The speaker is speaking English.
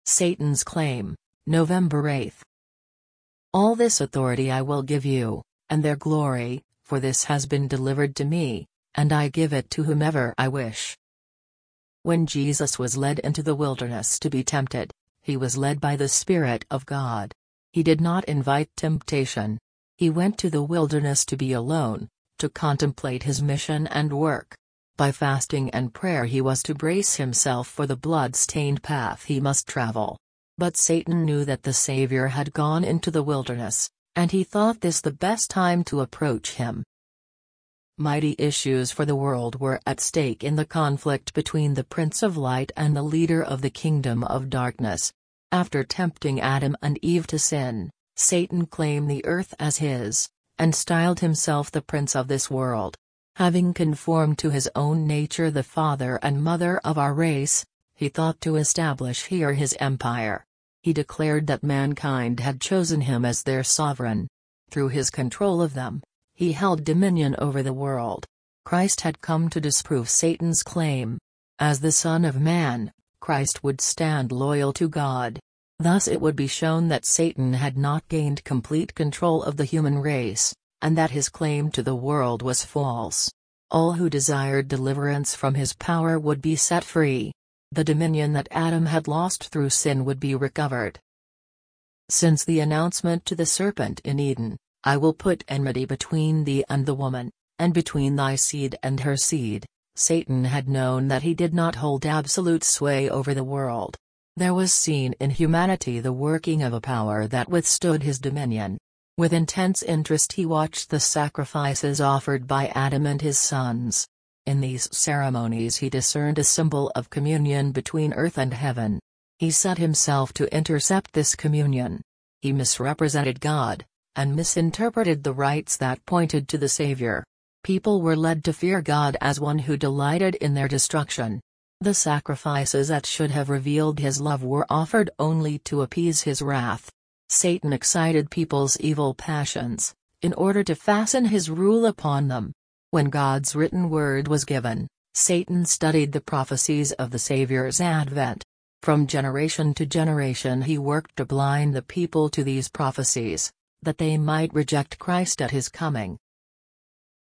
Satan's claim, November 8. All this authority I will give you, and their glory, for this has been delivered to me, and I give it to whomever I wish. When Jesus was led into the wilderness to be tempted, he was led by the Spirit of God. He did not invite temptation. He went to the wilderness to be alone, to contemplate his mission and work. By fasting and prayer he was to brace himself for the blood-stained path he must travel. But Satan knew that the Savior had gone into the wilderness, and he thought this the best time to approach him. Mighty issues for the world were at stake in the conflict between the Prince of Light and the leader of the kingdom of darkness. After tempting Adam and Eve to sin, Satan claimed the earth as his, and styled himself the prince of this world. Having conformed to his own nature, the father and mother of our race, he thought to establish here his empire. He declared that mankind had chosen him as their sovereign. Through his control of them, he held dominion over the world. Christ had come to disprove Satan's claim. As the Son of Man, Christ would stand loyal to God. Thus it would be shown that Satan had not gained complete control of the human race, and that his claim to the world was false. All who desired deliverance from his power would be set free. The dominion that Adam had lost through sin would be recovered. Since the announcement to the serpent in Eden, I will put enmity between thee and the woman, and between thy seed and her seed, Satan had known that he did not hold absolute sway over the world. There was seen in humanity the working of a power that withstood his dominion. With intense interest he watched the sacrifices offered by Adam and his sons. In these ceremonies he discerned a symbol of communion between earth and heaven. He set himself to intercept this communion. He misrepresented God, and misinterpreted the rites that pointed to the Savior. People were led to fear God as one who delighted in their destruction. The sacrifices that should have revealed his love were offered only to appease his wrath. Satan excited people's evil passions, in order to fasten his rule upon them. When God's written word was given, Satan studied the prophecies of the Savior's advent. From generation to generation he worked to blind the people to these prophecies, that they might reject Christ at his coming.